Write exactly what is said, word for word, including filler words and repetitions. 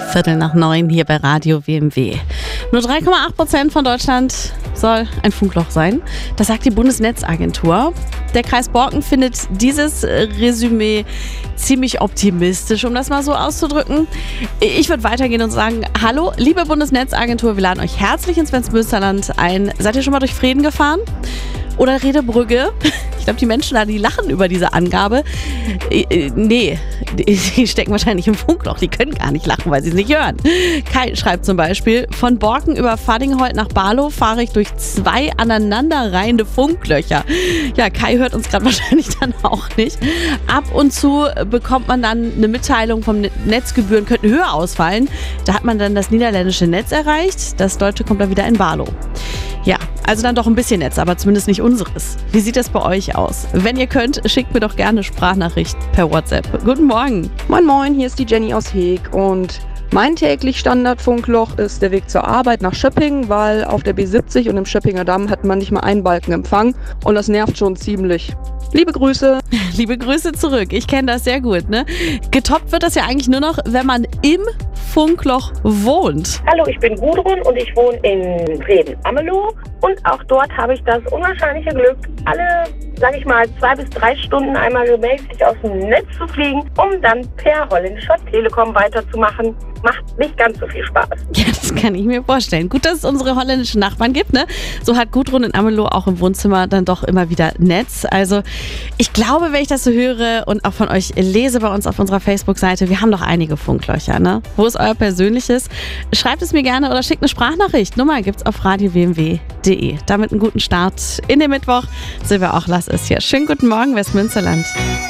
Viertel nach neun hier bei Radio W M W. Nur drei Komma acht Prozent von Deutschland soll ein Funkloch sein. Das sagt die Bundesnetzagentur. Der Kreis Borken findet dieses Resümee ziemlich optimistisch, um das mal so auszudrücken. Ich würde weitergehen und sagen, hallo, liebe Bundesnetzagentur, wir laden euch herzlich ins Münsterland ein. Seid ihr schon mal durch Vreden gefahren? Oder Redebrügge? Ich glaube, die Menschen da, die lachen über diese Angabe. Äh, nee, die stecken wahrscheinlich im Funkloch. Die können gar nicht lachen, weil sie es nicht hören. Kai schreibt zum Beispiel, von Borken über Fadingholt nach Barlow fahre ich durch zwei aneinanderreihende Funklöcher. Ja, Kai hört uns gerade wahrscheinlich dann auch nicht. Ab und zu bekommt man dann eine Mitteilung vom Netzgebühren könnten höher ausfallen. Da hat man dann das niederländische Netz erreicht. Das deutsche kommt dann wieder in Barlow. Ja, also dann doch ein bisschen Netz, aber zumindest nicht unseres. Wie sieht das bei euch aus? Wenn ihr könnt, schickt mir doch gerne Sprachnachricht per WhatsApp. Guten Morgen. Moin Moin, hier ist die Jenny aus Heeg und mein täglich Standardfunkloch ist der Weg zur Arbeit nach Schöpping, weil auf der B siebzig und im Schöppinger Damm hat man nicht mal einen Balkenempfang und das nervt schon ziemlich. Liebe Grüße. Liebe Grüße zurück. Ich kenne das sehr gut, ne? Getoppt wird das ja eigentlich nur noch, wenn man im Funkloch wohnt. Hallo, ich bin Gudrun und ich wohne in Vreden-Amelow und auch dort habe ich das unwahrscheinliche Glück, alle, sage ich mal, zwei bis drei Stunden einmal gemächlich aus dem Netz zu fliegen, um dann per holländischer Telekom weiterzumachen. Macht nicht ganz so viel Spaß. Ja, das kann ich mir vorstellen. Gut, dass es unsere holländischen Nachbarn gibt, ne? So hat Gudrun in Amelow auch im Wohnzimmer dann doch immer wieder Netz. Also ich glaube, wenn ich das so höre und auch von euch lese bei uns auf unserer Facebook-Seite, wir haben doch einige Funklöcher, ne? Wo ist euer persönliches? Schreibt es mir gerne oder schickt eine Sprachnachricht. Nummer gibt's auf radio w m w punkt d e. Damit einen guten Start in den Mittwoch. Silvia auch, lass es hier. Schönen guten Morgen, Westmünsterland.